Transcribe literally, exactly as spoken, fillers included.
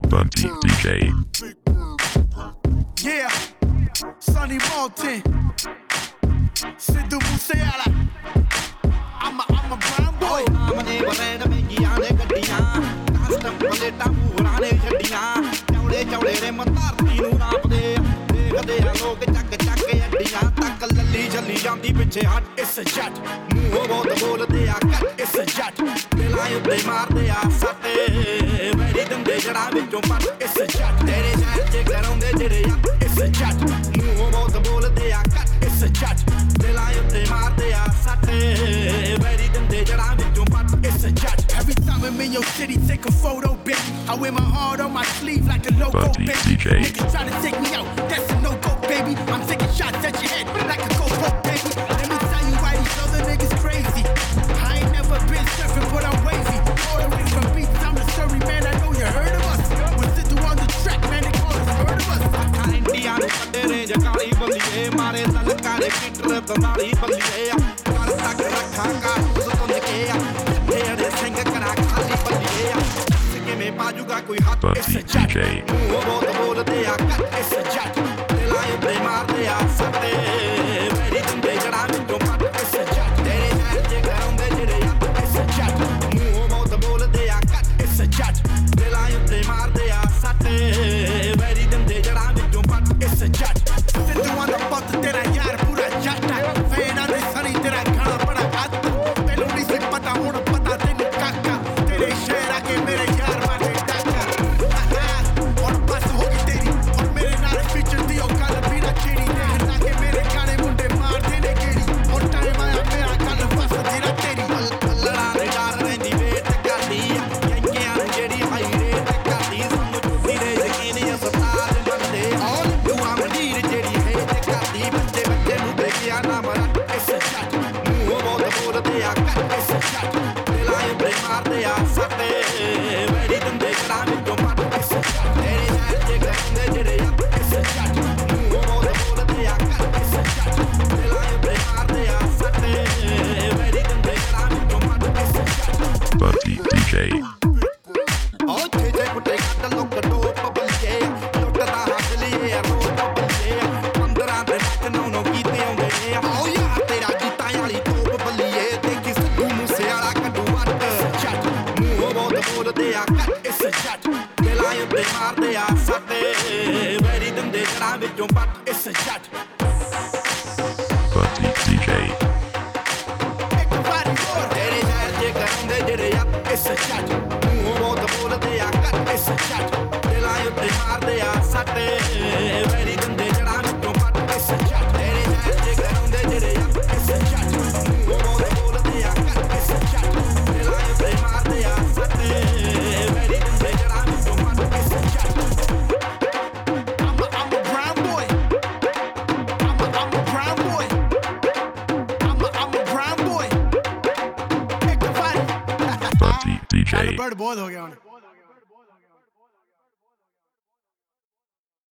Bunty D J. Yeah, Sonny Malton, Sidhu Moosewala. I'm a, I'm a brown boy. ਆਮਨੇ ਬਰੇਡ ਮਹਿੰਗੀਆਂ ਨੇ ਗੱਡੀਆਂ ਕਸਟਮ ਪਲੇਟਾਂ ਪੂਰਾਂ ਨੇ ਛੱਡੀਆਂ ਚੌੜੇ ਚੌੜੇ ਦੇ ਮਤਾਰਤੀ ਨੂੰ ਨਾਪਦੇ ਦੇਖਦੇ ਆ ਲੋਕ ਚੱਕ ਚੱਕ ਅੱਡੀਆਂ ਤੱਕ ਲੱਲੀ ਚੱਲੀ ਜਾਂਦੀ ਪਿੱਛੇ ਹੱਟ It's a jat, ਮੂੰਹੋਂ ਬਹੁਤ ਬੋਲਦੇ ਆ ਕੱਟ it's a jat, ਦਿਲਾਂ ਉੱਤੇ ਮਾਰਦੇ ਆ ਸੱਟੇ ਮੇਰੀ ਦੰਦੇ ਜੜਾਂ ਵਿੱਚੋਂ ਪੱਟ it's a jat, ਤੇਰੇ ਸ਼ਹਿਰ 'ਚ ਕਰਾਉਂਦੇ ਜਿਹੜੇ ਆ it's a jat, ਮੂੰਹੋਂ ਬਹੁਤ ਬੋਲਦੇ ਆ ਕੱਟ it's a jat, ਦਿਲਾਂ ਉੱਤੇ ਮਾਰਦੇ ਆ ਸੱਟੇ ਮੇਰੀ ਦੰਦੇ ਜੜਾਂ ਵਿੱਚੋਂ ਪੱਟ it's a jat. Every time I'm in your city, take a photo, bitch. I wear my heart on my sleeve like a logo, Bunty baby. D J. Niggas try to take me out, that's a no-go, baby. I'm taking shots at your head like a GoPro, baby. Let me tell you why these other niggas crazy. I ain't never been surfing, but I'm wavy. All the way from beats, I'm the story, man. I know you heard of us. We're Sidhu on the track, man. They call us heard of us. India ਨੂੰ ਕੱਢੇ ਨੇ ਜਕਾਲੀ ਬੱਲੀਏ ਮਾਰੇ ਤਲਕਾਰੇ ਕਿਟਰ ਦਨਾਲੀ ਬੱਲੀਏ ਕਰ ਤੱਕ ਰੱਖਾਂ ਕਾਰਤੂਸ ਤੋਂ ਨਿਕੇ ਆ ਤੇਰੇ ਸਿੰਘ ਕਰਾ ਖਾਲੀ ਬੱਲੀਏ ਕਿਵੇਂ ਪਾਜੂਗਾ ਕੋਈ ਹੱਥ Bunty D J. ਮੂੰਹੋਂ ਬਹੁਤ ਬੋਲਦੇ ਆ ਕੱਟ It's a jat, ਦਿਲਾਂ ਉੱਤੇ ਮਾਰਦੇ ਆ ਸੱਟੇ ਮੇਰੀ ਦੰਦੇ ਜੜਾਂ ਵਿੱਚੋਂ ਪੱਟ it's a jat, ਤੇਰੇ ਸ਼ਹਿਰ 'ਚ ਕਰਾਉਂਦੇ ਜਿਹੜੇ ਆ it's a jat, ਮੂੰਹੋਂ ਬਹੁਤ ਬੋਲਦੇ ਆ ਕੱਟ it's a jat, ਦਿਲਾਂ ਉੱਤੇ ਮਾਰਦੇ ਆ ਸੱਟੇ ਮੇਰੀ ਦੰਦੇ ਜੜਾਂ ਵਿੱਚੋਂ ਪੱਟ it's a jat. Sidhu on the butt, ਤੇਰਾ ਯਾਰ ਪੂਰਾ ਜੱਟ ਆ। ਫੈਨ ਆਂਦੇ ਸਣੀ ਤੇਰਾ ਖਾਣਾ ਬੜਾ ਹੱਥ। ਤੈਨੂੰ ਨਹੀਂ ਸੀ ਪਤਾ, ਹੁਣ ਪਤਾ ਤੈਨੂੰ ਕਾਕਾ। ਤੇਰੇ ਸ਼ਹਿਰ ਆ ਕੇ ਮੇਰੇ ਯਾਰ ਮਾਰਦੇ ਡਾਕਾ। ਹੁਣ ਬਸ ਹੋ ਗਈ ਤੇਰੀ, ਹੁਣ ਮੇਰੇ ਨਾਲ feature ਦੀ ਉਹ ਗੱਲ ਵੀ ਨਾ ਛੇੜੀ। ਦੇਖ ਲਾ ਕੇ ਮੇਰੇ ਗਾਣੇ ਮੁੰਡੇ ਮਾਰਦੇ ਨੇ ਗੇੜੀ। ਹੁਣ time ਆਇਆ ਮੇਰਾ ਗੱਲ ਫਸਦੀ ਨਾ ਤੇਰੀ। ਲੜਾਂ ਦੇ ਡਰ ਰਹਿੰਦੀ ਵੇਟ ਕਰਦੀ ਆ ਯੰਕਿਆਂ ਨੂੰ ਜਿਹੜੀ ਹਾਈ ਰੇਟ ਕਰਦੀ ਸਾਨੂੰ ਟੁੱਟੀ ਦੇ ਯਕੀਨ ਅਸਤਾਰ ਮੰਨਦੇ ਔਰ ਦੁਆ ਮੰਡੀਰ ਜਿਹੜੀ ਹੈ ਤੇ ਕਰਦੀ ਬੱਚੇ ਬੱਚੇ ਨੂੰ ਦੇਖਿਆ ਨਾ ਮਰਾ It's a jat, ਮੂੰਹੋਂ ਬਹੁਤ ਬੋਲਦੇ ਆ ਕੱਟ it's a jat, ਦਿਲਾਂ ਉੱਤੇ ਮਾਰਦੇ ਆ ਸੱਟੇ ਮੇਰੀ ਦੰਦੇ ਜੜਾਂ ਵਿੱਚੋਂ ਪੱਟ it's a jat, ਤੇਰੇ ਸ਼ਹਿਰ 'ਚ ਕਰਾਉਂਦੇ ਜਿਹੜੇ ਆ it's a jat, ਮੂੰਹੋਂ ਬਹੁਤ ਬੋਲਦੇ ਆ ਕੱਟ it's a jat, ਦਿਲਾਂ ਉੱਤੇ ਮਾਰਦੇ ਆ ਸੱਟੇ ਮੇਰੀ ਦੰਦੇ ਜੜਾਂ ਵਿੱਚੋਂ ਪੱਟ it's a jat. Bunty D J. ਓ ਛੇ ਛੇ ਫੁੱਟੇ ਕੱਢ ਲੋ ਕੱਢੋ ਪਬਲੀਏ ਲੁੱਟ ਦਾ ਹੱਥ ਲਈਏ ਰੋ ਪਬਲੀਏ ਪੰਦਰਾਂ ਦੇ ਵਿੱਚ ਨੌ ਨੌ ਕੀਤੇ ਆਉਂਦੇ ਨੇ ਓ ਯਾਰ ਤੇਰਾ ਗੀਤਾਂ ਵਾਲੀ ਤੋਪ ਬੱਲੀਏ ਦੇਖੀ ਸਿੱਧੂ ਮੂਸੇਵਾਲਾ ਕੱਢੂ ਵੱਟ Jat, ਮੂੰਹੋਂ ਬਹੁਤ ਬੋਲਦੇ ਆ ਕੱਟ it's a jat, ਦਿਲਾਂ ਉੱਤੇ ਮਾਰਦੇ ਆ ਸੱਟੇ ਮੇਰੀ ਦੰਦੇ ਜੜਾਂ ਵਿੱਚੋਂ ਪੱਟ it's a jat. Bunty D J. ਇੱਕ ਵਾਰੀ ਹੋਰ, ਤੇਰੇ ਸ਼ਹਿਰ 'ਚ ਕਰਾਉਂਦੇ ਜਿਹੜੇ ਆ it's a jat, ਮੂੰਹੋਂ ਬਹੁਤ ਬੋਲਦੇ ਆ ਕੱਟ it's a jat, ਦਿਲਾਂ ਉੱਤੇ ਮਾਰਦੇ ਆ ਸੱਟੇ ਮੇਰੀ ਦੰਦੇ ਜੜਾਂ ਵਿੱਚੋਂ ਪੱਟ it's a jat, ਤੇਰੇ ਸ਼ਹਿਰ 'ਚ ਕਰਾਉਂਦੇ ਜਿਹੜੇ ਆ it's a jat, ਮੂੰਹੋਂ ਬਹੁਤ ਬੋਲਦੇ ਆ ਕੱਟ it's a jat, ਦਿਲਾਂ ਉੱਤੇ ਮਾਰਦੇ ਆ ਸੱਟੇ ਮੇਰੀ ਦੰਦੇ ਜੜਾਂ ਵਿੱਚੋਂ ਪੱਟ it's a jat. I'm a, I'm a brown boy. I'm a, I'm a brown boy. I'm a, I'm a brown boy. ਇੱਕ ਵਾਰੀ, Bunty D J. ਬਰਡ ਬਹੁਤ ਹੋ ਗਿਆ ਹੁਣ।